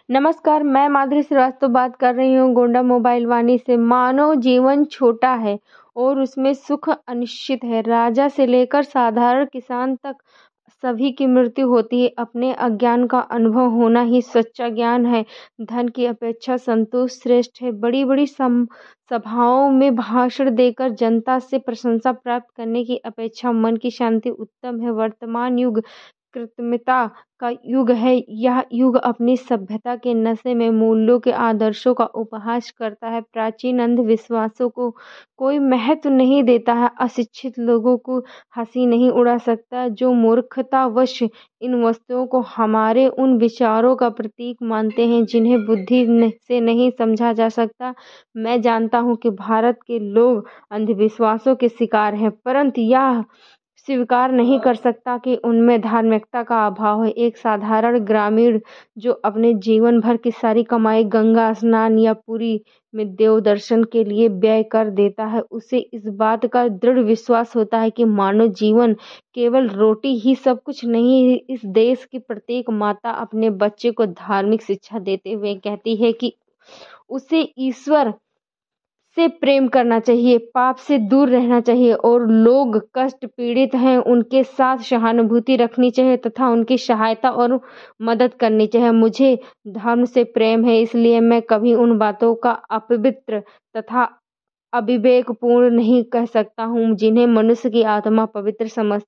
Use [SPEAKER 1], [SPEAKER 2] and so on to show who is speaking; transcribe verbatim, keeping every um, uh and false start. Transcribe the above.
[SPEAKER 1] नमस्कार, मैं माधुरी श्रीवास्तव बात कर रही हूँ गोंडा मोबाइल वाणी से। मानव जीवन छोटा है और उसमें सुख अनिश्चित है। राजा से लेकर साधारण किसान तक सभी की मृत्यु होती है। अपने अज्ञान का अनुभव होना ही सच्चा ज्ञान है। धन की अपेक्षा संतोष श्रेष्ठ है। बड़ी बड़ी सम सभाओं में भाषण देकर जनता से प्रशंसा प्राप्त करने की अपेक्षा मन की शांति उत्तम है। वर्तमान युग कृत्रिमता का युग है। यह युग अपनी सभ्यता के नशे में मूल्यों के आदर्शों का उपहास करता है। प्राचीन अंधविश्वासों को कोई महत्व नहीं देता है। अशिक्षित लोगों को हंसी नहीं उड़ा सकता। जो मूर्खतावश इन वस्तुओं को हमारे उन विचारों का प्रतीक मानते हैं जिन्हें बुद्धि न- से नहीं समझा जा सकता। मैं जानता हूँ कि भारत के लोग अंधविश्वासों के शिकार हैं, परंतु यह स्वीकार नहीं कर सकता कि उनमें धार्मिकता का अभाव है। एक साधारण ग्रामीण जो अपने जीवन भर की सारी कमाई गंगा स्नान या पुरी में देव दर्शन के लिए व्यय कर देता है, उसे इस बात का दृढ़ विश्वास होता है कि मानव जीवन केवल रोटी ही सब कुछ नहीं है। इस देश की प्रत्येक माता अपने बच्चे को धार्मिक शिक्षा देते हुए कहती है कि उसे ईश्वर से प्रेम करना चाहिए, पाप से दूर रहना चाहिए और लोग कष्ट पीड़ित हैं उनके साथ सहानुभूति रखनी चाहिए तथा उनकी सहायता और मदद करनी चाहिए। मुझे धर्म से प्रेम है, इसलिए मैं कभी उन बातों का अपवित्र तथा अविवेकपूर्ण नहीं कह सकता हूँ जिन्हें मनुष्य की आत्मा पवित्र समझ